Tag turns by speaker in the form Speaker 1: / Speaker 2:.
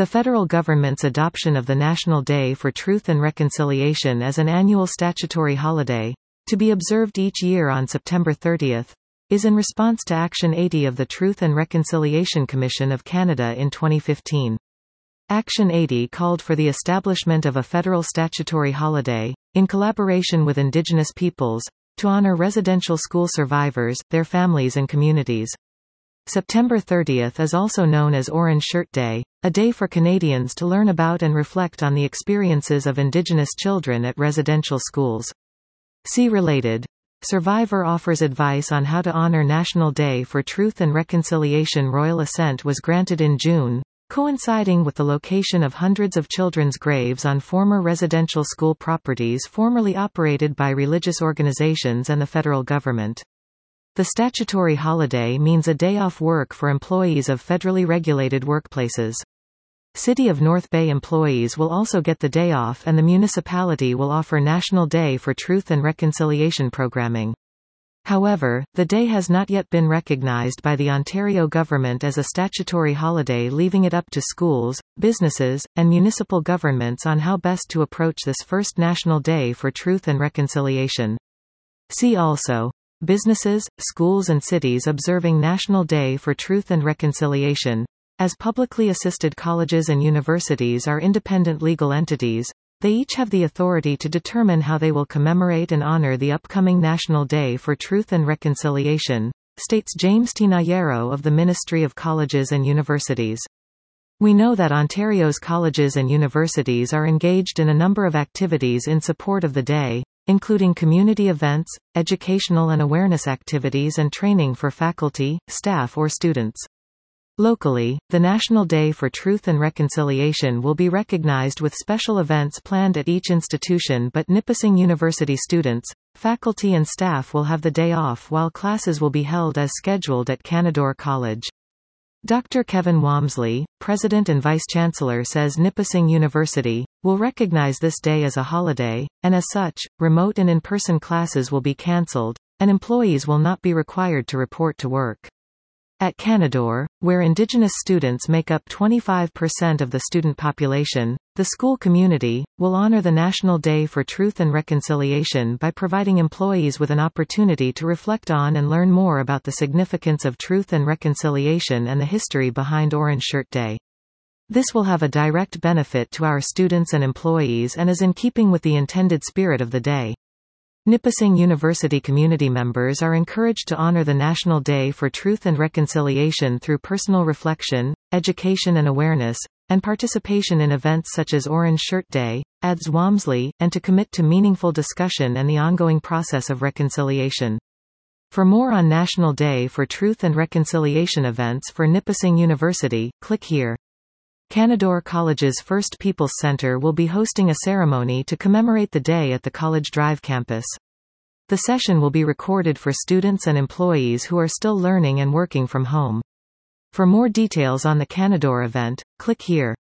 Speaker 1: The federal government's adoption of the National Day for Truth and Reconciliation as an annual statutory holiday, to be observed each year on September 30, is in response to Action 80 of the Truth and Reconciliation Commission of Canada in 2015. Action 80 called for the establishment of a federal statutory holiday, in collaboration with Indigenous peoples, to honor residential school survivors, their families and communities. September 30 is also known as Orange Shirt Day, a day for Canadians to learn about and reflect on the experiences of Indigenous children at residential schools. See related. Survivor offers advice on how to honor National Day for Truth and Reconciliation. Royal assent was granted in June, coinciding with the location of hundreds of children's graves on former residential school properties formerly operated by religious organizations and the federal government. The statutory holiday means a day off work for employees of federally regulated workplaces. City of North Bay employees will also get the day off, and the municipality will offer National Day for Truth and Reconciliation programming. However, the day has not yet been recognized by the Ontario government as a statutory holiday, leaving it up to schools, businesses, and municipal governments on how best to approach this first National Day for Truth and Reconciliation. See also: businesses, schools and cities observing National Day for Truth and Reconciliation. As publicly assisted colleges and universities are independent legal entities, they each have the authority to determine how they will commemorate and honor the upcoming National Day for Truth and Reconciliation, states James T. Nayero of the Ministry of Colleges and Universities. We know that Ontario's colleges and universities are engaged in a number of activities in support of the day, including community events, educational and awareness activities and training for faculty, staff or students. Locally, the National Day for Truth and Reconciliation will be recognized with special events planned at each institution, but Nipissing University students, faculty and staff will have the day off while classes will be held as scheduled at Canadore College. Dr. Kevin Walmsley, President and Vice-Chancellor, says Nipissing University will recognize this day as a holiday, and as such, remote and in-person classes will be cancelled, and employees will not be required to report to work. At Canadore, where Indigenous students make up 25% of the student population, the school community will honor the National Day for Truth and Reconciliation by providing employees with an opportunity to reflect on and learn more about the significance of truth and reconciliation and the history behind Orange Shirt Day. This will have a direct benefit to our students and employees and is in keeping with the intended spirit of the day. Nipissing University community members are encouraged to honor the National Day for Truth and Reconciliation through personal reflection, education and awareness, and participation in events such as Orange Shirt Day, adds Walmsley, and to commit to meaningful discussion and the ongoing process of reconciliation. For more on National Day for Truth and Reconciliation events for Nipissing University, click here. Canadore College's First Peoples Centre will be hosting a ceremony to commemorate the day at the College Drive campus. The session will be recorded for students and employees who are still learning and working from home. For more details on the Canadore event, click here.